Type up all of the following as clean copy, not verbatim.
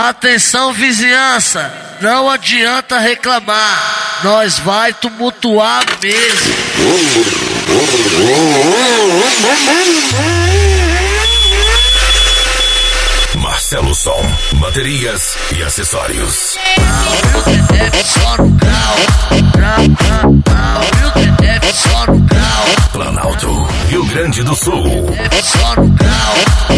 Atenção vizinhança, não adianta reclamar, nós vai tumultuar mesmo. Marcelo Som, baterias e acessórios. Só no grau, só no grau. Planalto, Rio Grande do Sul. Só no grau,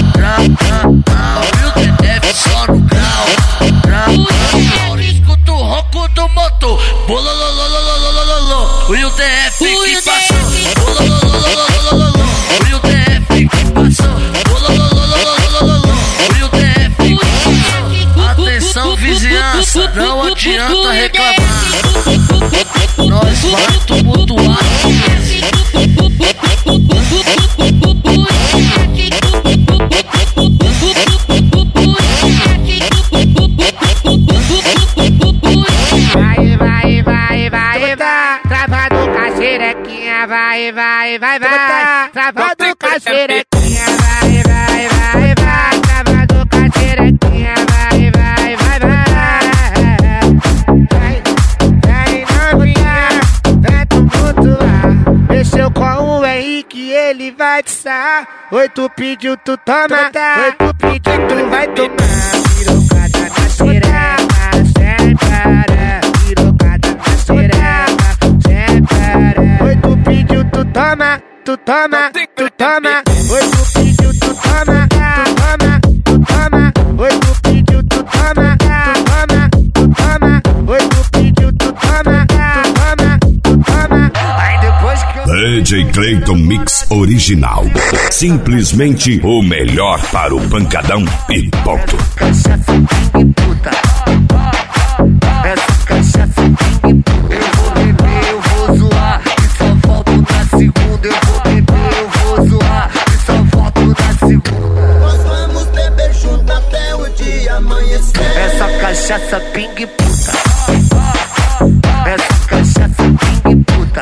só no grau. Escuta o ronco do motor, bolololololololololol. O UDF que passou, bololololololololol. O UDF que passou, bolololololololol. O UDF que passou. Atenção vizinhança, não adianta reclamar, nós vai tumultuar. Travado com a xerequinha, vai, travado com a xerequinha, vai, travado com a xerequinha, vai, novinha, vai tumultuar, mexeu com o Henrique, ele vai tiçar, oi tu pediu, tu toma, oi tu pediu, tu vai tomar, pirocada na xereca, sem parar, pirocada na xereca. Oi, tu pediu, tu toma, tu toma, tu toma. Oi, tu pediu, tu toma, tu toma, tu toma. Oi, tu pediu, tu toma, tu toma, tu toma. Oi, tu pediu, tu toma, tu toma, tu toma. Aí depois que eu... DJ Clayton Mix Original. Simplesmente o melhor para o pancadão e ponto. Cachaça e puta. Essa cachaça e puta. Eu vou beber, eu vou zoar. E só volto na segunda. Eu vou beber, eu vou zoar. E só volto na segunda. Nós vamos beber junto até o dia amanhecer. Essa cachaça pingue puta. Essa cachaça pingue puta.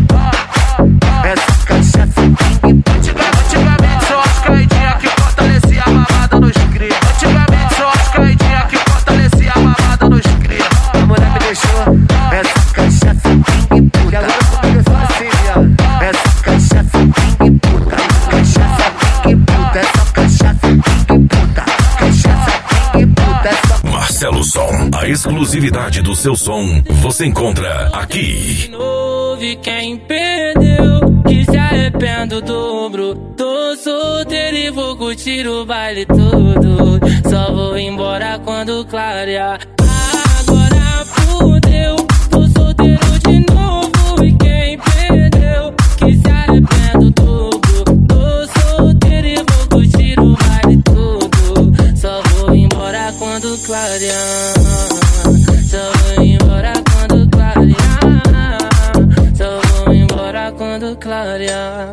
Essa cachaça pingue puta. Antigamente só as caidinhas que fortalecia a mamada nos crios. Antigamente só as caidinhas que fortalecia a mamada nos crios. A mulher me deixou. Essa cachaça pingue puta. E agora comigo só assim, viado. Essa cachaça pingue puta. Cachaça pingue puta. Essa cachaça pingue puta. Cachaça pingue puta. Marcelo Som, a exclusividade do seu som você encontra aqui. Houve quem perdeu, que se arrepende o dobro. Tô solteiro e vou curtir o baile todo. Só vou embora quando clarear. Agora fudeu, tô solteiro de novo. E quem perdeu, que se arrepende o dobro. Tô solteiro e vou curtir o baile todo. Só vou embora quando clarear. Só vou embora quando clarear. Só vou embora quando clarear.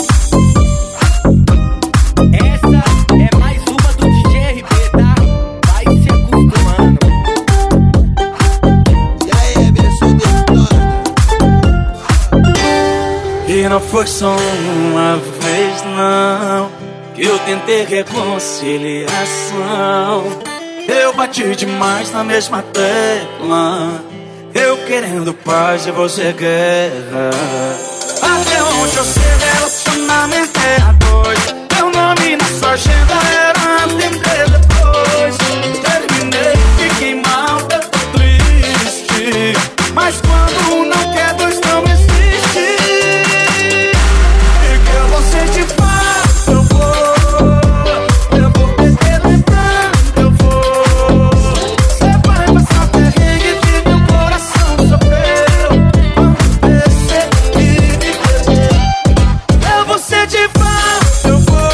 Essa é mais uma do DJ RB, tá? Vai se acostumando. E aí, abençoe Deus. E não foi só uma vez não que eu tentei reconciliação. Eu bati demais na mesma tecla, eu querendo paz e você guerra. Até onde eu sei, relacionamento é a dois. Teu nome na sua agenda era atender depois. Terminei, fiquei mal, eu tô triste. Mas quando não quer, dois não existe. E que eu vou sentir falta, eu vou beber lembrando, eu vou. Você vai passar perrengue que meu coração sofreu. Quando percebi me perder. Eu vou sentir falta, eu vou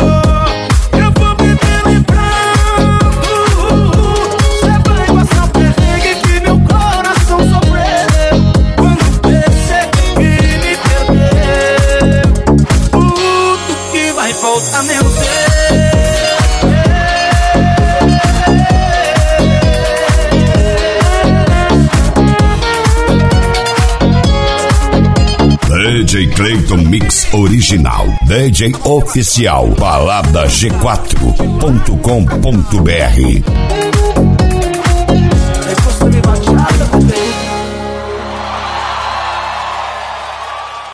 beber lembrando. Você vai passar perrengue que meu coração sofreu. Quando percebi me perder. Tudo que vai voltar menos eu. DJ Clayton Mix Original. DJ oficial. Balada G4.com.br.